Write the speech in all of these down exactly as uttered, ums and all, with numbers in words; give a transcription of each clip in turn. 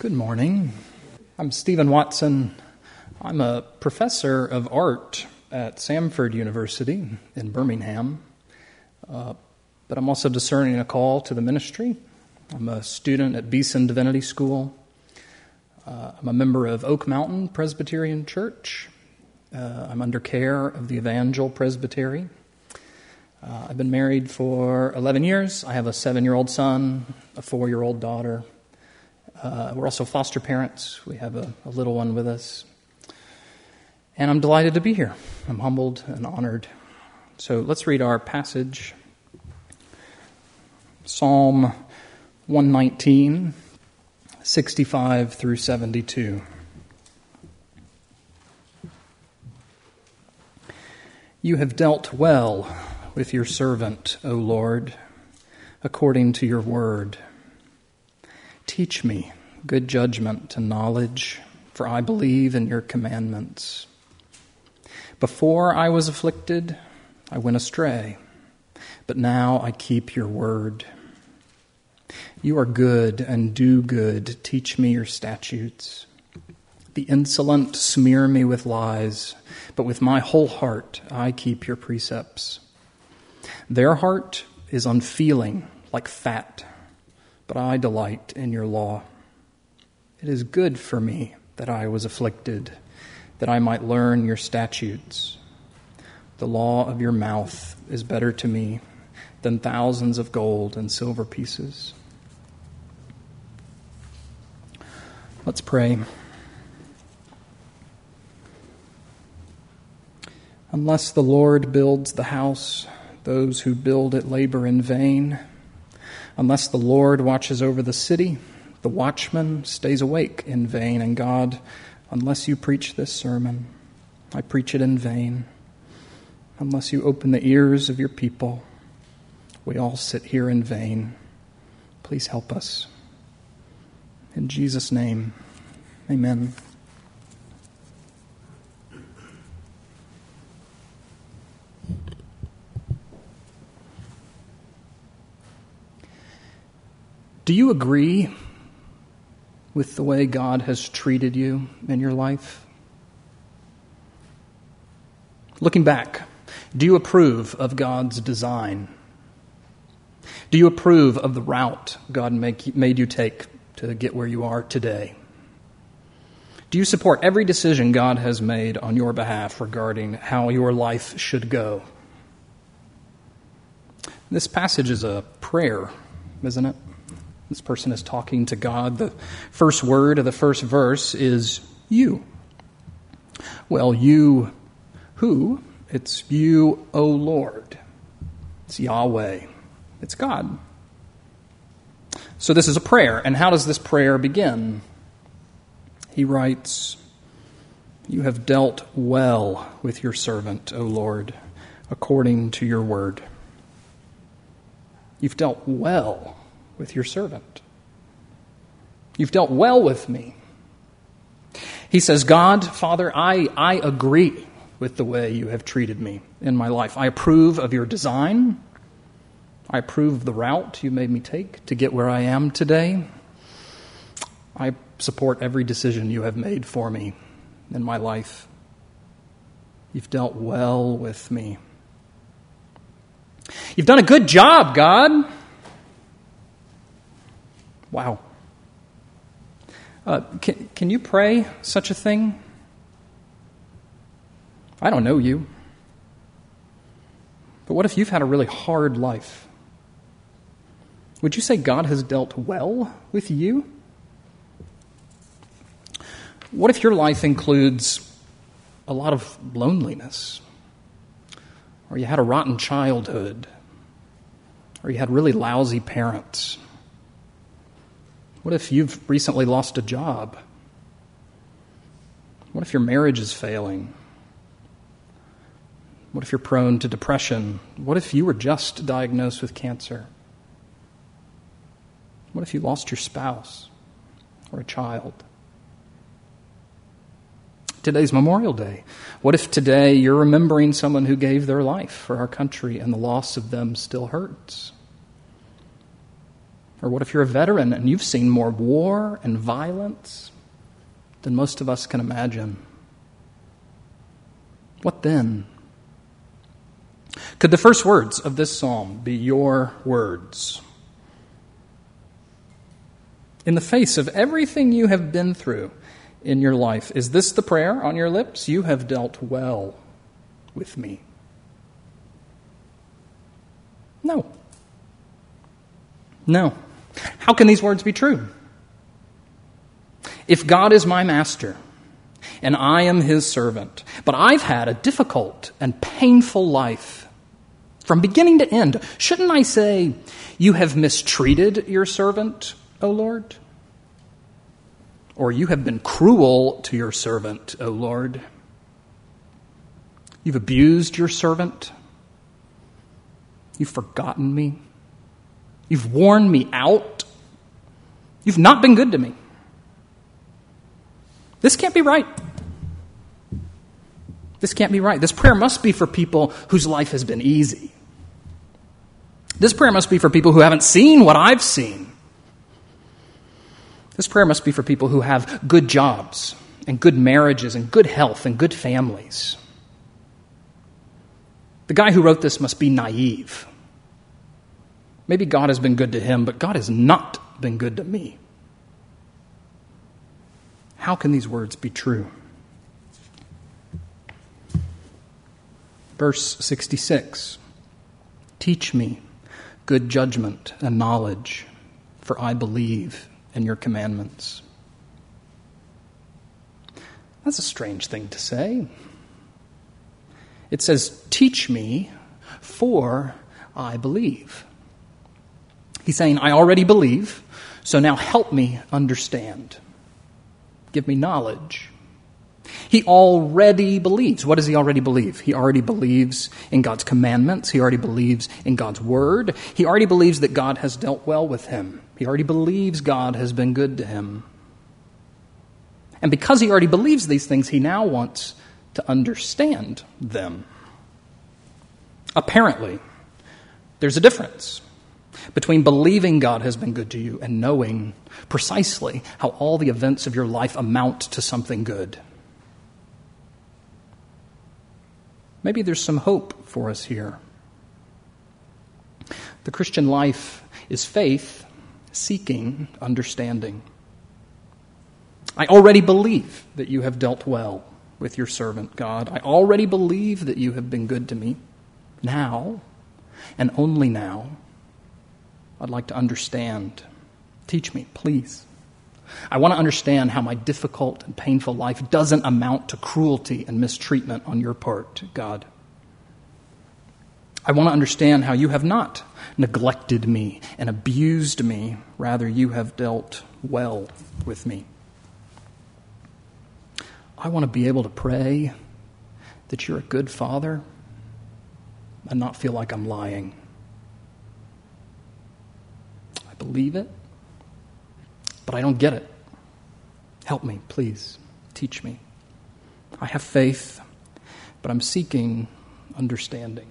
Good morning. I'm Stephen Watson. I'm a professor of art at Samford University in Birmingham, uh, but I'm also discerning a call to the ministry. I'm a student at Beeson Divinity School. Uh, I'm a member of Oak Mountain Presbyterian Church. Uh, I'm under care of the Evangel Presbytery. Uh, I've been married for eleven years. I have a seven-year-old son, a four-year-old daughter. Uh, we're also foster parents. We have a, a little one with us. And I'm delighted to be here. I'm humbled and honored. So let's read our passage. Psalm one nineteen, sixty-five through seventy-two. You have dealt well with your servant, O Lord, according to your word. Teach me good judgment and knowledge, for I believe in your commandments. Before I was afflicted, I went astray, but now I keep your word. You are good and do good. Teach me your statutes. The insolent smear me with lies, but with my whole heart I keep your precepts. Their heart is unfeeling, like fat, but I delight in your law. It is good for me that I was afflicted, that I might learn your statutes. The law of your mouth is better to me than thousands of gold and silver pieces. Let's pray. Unless the Lord builds the house, those who build it labor in vain. Unless the Lord watches over the city, the watchman stays awake in vain. And God, unless you preach this sermon, I preach it in vain. Unless you open the ears of your people, we all sit here in vain. Please help us. In Jesus' name, amen. Do you agree with the way God has treated you in your life? Looking back, do you approve of God's design? Do you approve of the route God make, made you take to get where you are today? Do you support every decision God has made on your behalf regarding how your life should go? This passage is a prayer, isn't it? This person is talking to God. The first word of the first verse is you. Well, you who? It's you, O Lord. It's Yahweh. It's God. So this is a prayer. And how does this prayer begin? He writes, you have dealt well with your servant, O Lord, according to your word. You've dealt well with your servant. You've dealt well with me. He says, God, Father, I, I agree with the way you have treated me in my life. I approve of your design. I approve of the route you made me take to get where I am today. I support every decision you have made for me in my life. You've dealt well with me. You've done a good job, God. Wow. Uh, can, can you pray such a thing? I don't know you. But what if you've had a really hard life? Would you say God has dealt well with you? What if your life includes a lot of loneliness? Or you had a rotten childhood? Or you had really lousy parents? What if you've recently lost a job? What if your marriage is failing? What if you're prone to depression? What if you were just diagnosed with cancer? What if you lost your spouse or a child? Today's Memorial Day. What if today you're remembering someone who gave their life for our country and the loss of them still hurts? Or what if you're a veteran and you've seen more war and violence than most of us can imagine? What then? Could the first words of this psalm be your words? In the face of everything you have been through in your life, is this the prayer on your lips? You have dealt well with me. No. No. How can these words be true? If God is my master and I am his servant, but I've had a difficult and painful life from beginning to end, shouldn't I say, you have mistreated your servant, O Lord? Or you have been cruel to your servant, O Lord? You've abused your servant. You've forgotten me. You've worn me out. You've not been good to me. This can't be right. This can't be right. This prayer must be for people whose life has been easy. This prayer must be for people who haven't seen what I've seen. This prayer must be for people who have good jobs and good marriages and good health and good families. The guy who wrote this must be naive. Maybe God has been good to him, but God has not been good to me. How can these words be true? Verse sixty-six, teach me good judgment and knowledge, for I believe in your commandments. That's a strange thing to say. It says, teach me, for I believe. He's saying, I already believe, so now help me understand. Give me knowledge. He already believes. What does he already believe? He already believes in God's commandments. He already believes in God's word. He already believes that God has dealt well with him. He already believes God has been good to him. And because he already believes these things, he now wants to understand them. Apparently, there's a difference between believing God has been good to you and knowing precisely how all the events of your life amount to something good. Maybe there's some hope for us here. The Christian life is faith seeking understanding. I already believe that you have dealt well with your servant, God. I already believe that you have been good to me. Now, and only now, I'd like to understand. Teach me, please. I want to understand how my difficult and painful life doesn't amount to cruelty and mistreatment on your part, God. I want to understand how you have not neglected me and abused me. Rather, you have dealt well with me. I want to be able to pray that you're a good father and not feel like I'm lying. I believe it, but I don't get it. Help me, please. Teach me. I have faith, but I'm seeking understanding.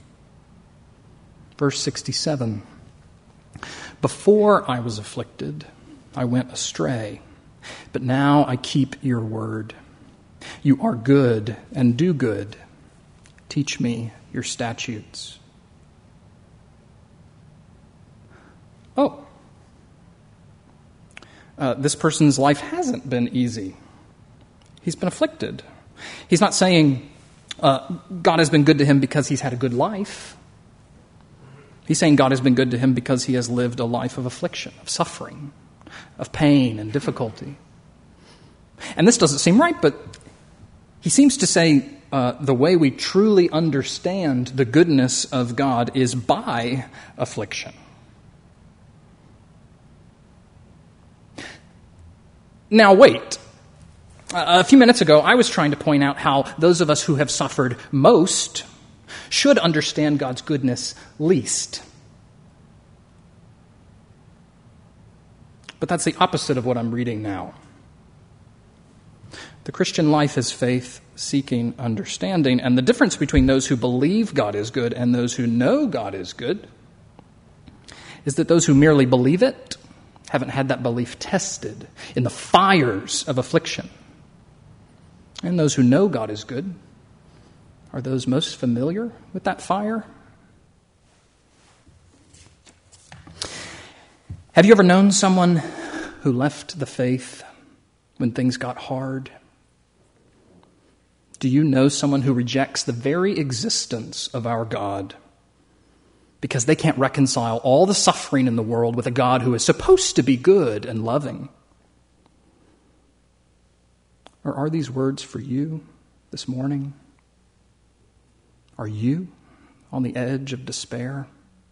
Verse sixty-seven. Before I was afflicted, I went astray, but now I keep your word. You are good and do good. Teach me your statutes. Oh, uh, this person's life hasn't been easy. He's been afflicted. He's not saying uh, God has been good to him because he's had a good life. He's saying God has been good to him because he has lived a life of affliction, of suffering, of pain and difficulty. And this doesn't seem right, but he seems to say uh, the way we truly understand the goodness of God is by affliction. Now wait. A few minutes ago, I was trying to point out how those of us who have suffered most should understand God's goodness least. But that's the opposite of what I'm reading now. The Christian life is faith seeking understanding, and the difference between those who believe God is good and those who know God is good is that those who merely believe it haven't had that belief tested in the fires of affliction. And those who know God is good are those most familiar with that fire. Have you ever known someone who left the faith when things got hard? Do you know someone who rejects the very existence of our God because they can't reconcile all the suffering in the world with a God who is supposed to be good and loving? Or are these words for you this morning? Are you on the edge of despair?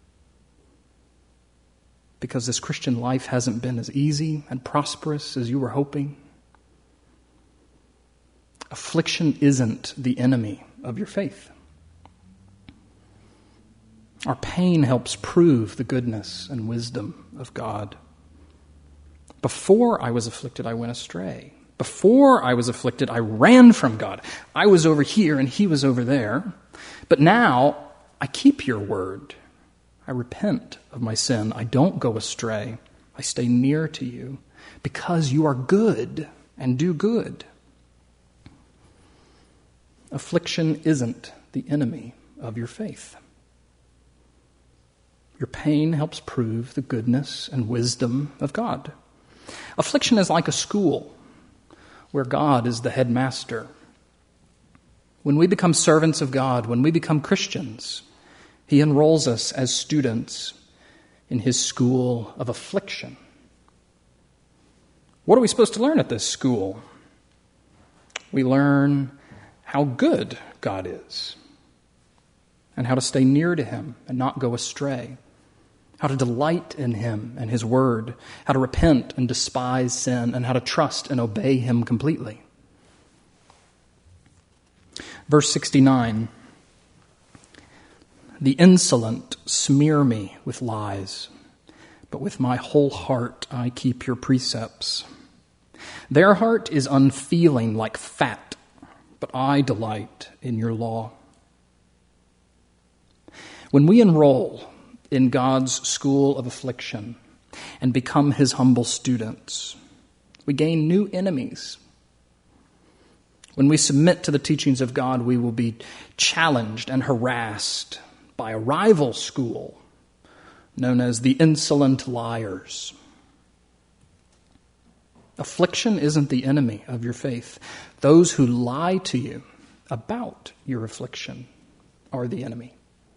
Because this Christian life hasn't been as easy and prosperous as you were hoping? Affliction isn't the enemy of your faith. Our pain helps prove the goodness and wisdom of God. Before I was afflicted, I went astray. Before I was afflicted, I ran from God. I was over here and he was over there. But now I keep your word. I repent of my sin. I don't go astray. I stay near to you because you are good and do good. Affliction isn't the enemy of your faith. Your pain helps prove the goodness and wisdom of God. Affliction is like a school where God is the headmaster. When we become servants of God, when we become Christians, he enrolls us as students in his school of affliction. What are we supposed to learn at this school? We learn how good God is and how to stay near to him and not go astray, how to delight in him and his word, how to repent and despise sin, and how to trust and obey him completely. Verse sixty-nine, the insolent smear me with lies, but with my whole heart I keep your precepts. Their heart is unfeeling like fat, but I delight in your law. When we enroll in God's school of affliction and become his humble students, we gain new enemies. When we submit to the teachings of God, we will be challenged and harassed by a rival school known as the insolent liars. Affliction isn't the enemy of your faith. Those who lie to you about your affliction are the enemy.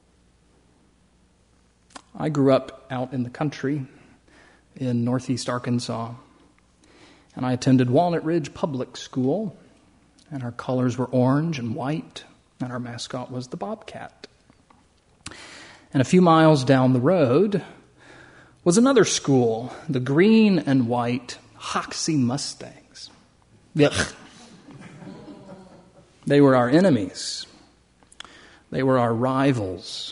I grew up out in the country in northeast Arkansas, and I attended Walnut Ridge Public School, and our colors were orange and white, and our mascot was the bobcat. And a few miles down the road was another school, the green and white Hoxie Mustangs. Yuck. They were our enemies. They were our rivals.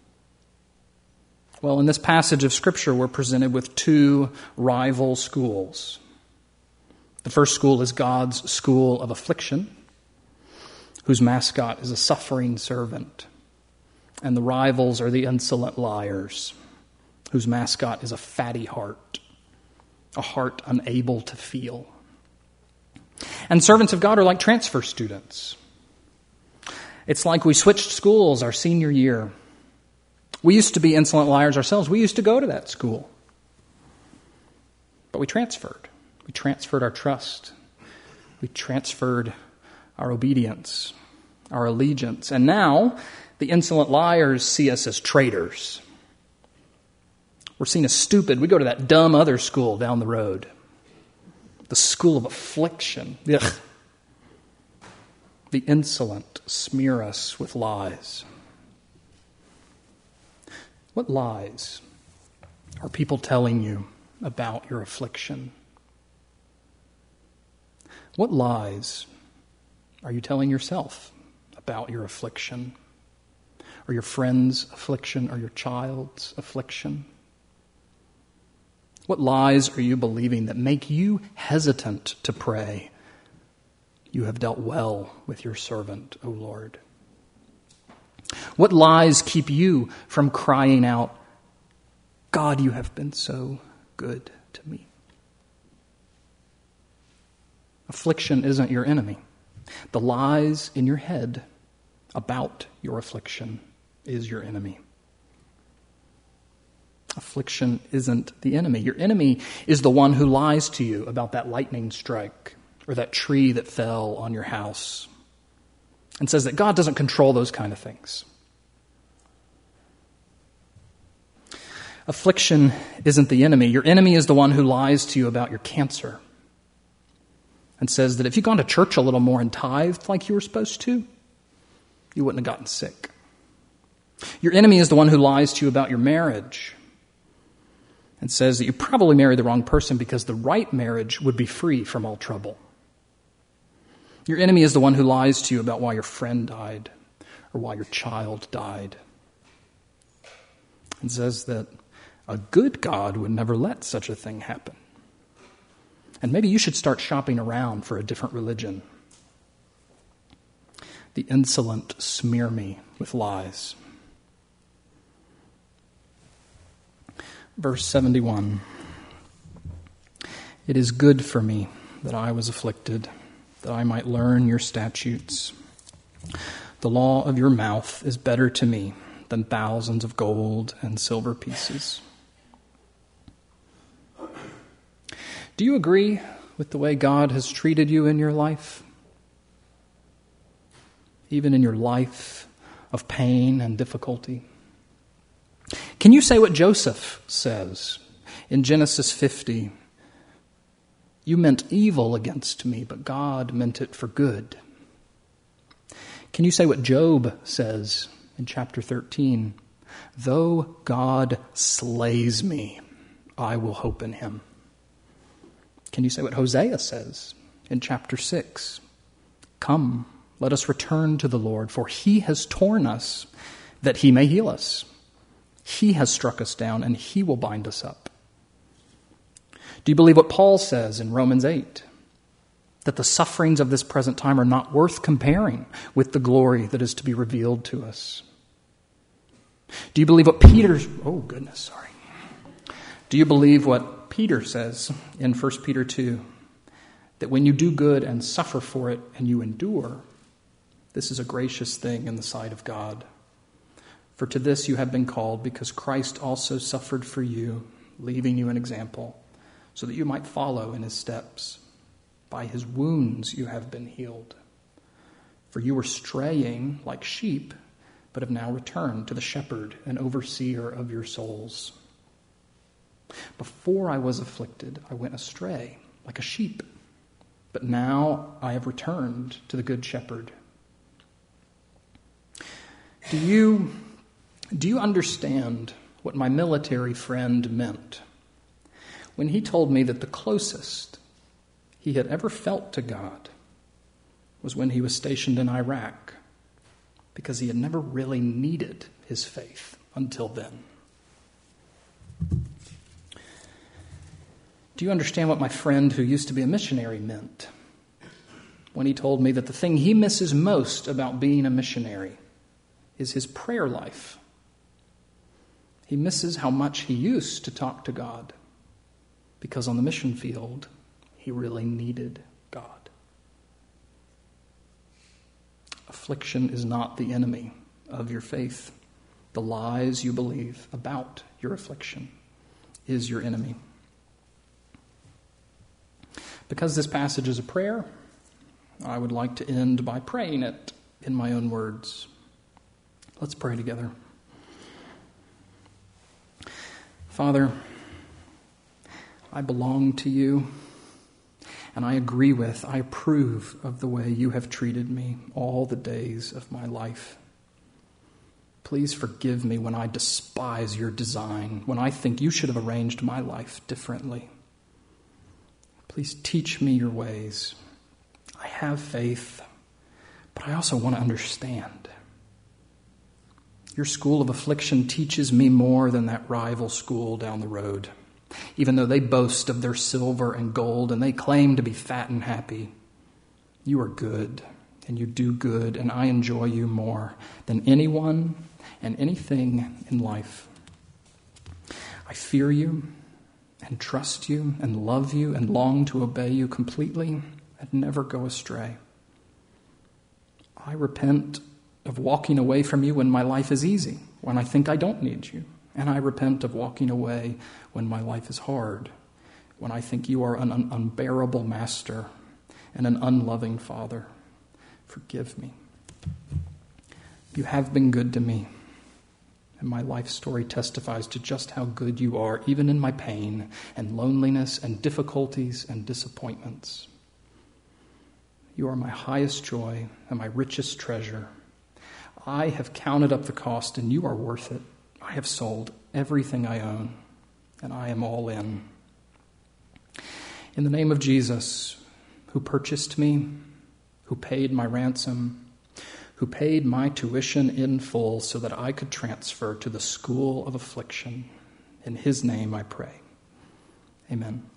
Well, in this passage of Scripture, we're presented with two rival schools. The first school is God's school of affliction, whose mascot is a suffering servant. And the rivals are the insolent liars, whose mascot is a fatty heart, a heart unable to feel. And servants of God are like transfer students. It's like we switched schools our senior year. We used to be insolent liars ourselves. We used to go to that school. But we transferred. We transferred our trust. We transferred our obedience, our allegiance. And now the insolent liars see us as traitors. We're seen as stupid. We go to that dumb other school down the road. The school of affliction. Ugh. The insolent smear us with lies. What lies are people telling you about your affliction? What lies are you telling yourself about your affliction, or your friend's affliction, or your child's affliction? What lies are you believing that make you hesitant to pray, "You have dealt well with your servant, O Lord"? What lies keep you from crying out, God, you have been so good to me. Affliction isn't your enemy. The lies in your head about your affliction is your enemy. Affliction isn't the enemy. Your enemy is the one who lies to you about that lightning strike or that tree that fell on your house and says that God doesn't control those kind of things. Affliction isn't the enemy. Your enemy is the one who lies to you about your cancer and says that if you'd gone to church a little more and tithed like you were supposed to, you wouldn't have gotten sick. Your enemy is the one who lies to you about your marriage and says that you probably married the wrong person because the right marriage would be free from all trouble. Your enemy is the one who lies to you about why your friend died or why your child died and says that a good God would never let such a thing happen. And maybe you should start shopping around for a different religion. The insolent smear me with lies. Verse seventy-one. It is good for me that I was afflicted, that I might learn your statutes. The law of your mouth is better to me than thousands of gold and silver pieces. Do you agree with the way God has treated you in your life? Even in your life of pain and difficulty? Can you say what Joseph says in Genesis fifty? You meant evil against me, but God meant it for good. Can you say what Job says in chapter thirteen? Though God slays me, I will hope in him. Can you say what Hosea says in chapter six? Come, let us return to the Lord, for he has torn us that he may heal us. He has struck us down, and he will bind us up. Do you believe what Paul says in Romans eight? That the sufferings of this present time are not worth comparing with the glory that is to be revealed to us? Do you believe what Peter's... Oh, goodness, sorry. Do you believe what Peter says in First Peter two? That when you do good and suffer for it and you endure, this is a gracious thing in the sight of God. For to this you have been called, because Christ also suffered for you, leaving you an example, so that you might follow in his steps. By his wounds you have been healed. For you were straying like sheep, but have now returned to the shepherd and overseer of your souls. Before I was afflicted, I went astray like a sheep, but now I have returned to the good shepherd. Do you, do you understand what my military friend meant when he told me that the closest he had ever felt to God was when he was stationed in Iraq, because he had never really needed his faith until then? Do you understand what my friend who used to be a missionary meant when he told me that the thing he misses most about being a missionary is his prayer life? He misses how much he used to talk to God, because on the mission field, he really needed God. Affliction is not the enemy of your faith. The lies you believe about your affliction is your enemy. Because this passage is a prayer, I would like to end by praying it in my own words. Let's pray together. Father, I belong to you, and I agree with, I approve of the way you have treated me all the days of my life. Please forgive me when I despise your design, when I think you should have arranged my life differently. Please teach me your ways. I have faith, but I also want to understand. Your school of affliction teaches me more than that rival school down the road. Even though they boast of their silver and gold and they claim to be fat and happy, you are good and you do good, and I enjoy you more than anyone and anything in life. I fear you and trust you and love you and long to obey you completely and never go astray. I repent of walking away from you when my life is easy, when I think I don't need you. And I repent of walking away when my life is hard, when I think you are an un- unbearable master and an unloving father. Forgive me. You have been good to me, and my life story testifies to just how good you are, even in my pain and loneliness and difficulties and disappointments. You are my highest joy and my richest treasure. I have counted up the cost, and you are worth it. I have sold everything I own, and I am all in. In the name of Jesus, who purchased me, who paid my ransom, who paid my tuition in full so that I could transfer to the school of affliction, in his name I pray. Amen.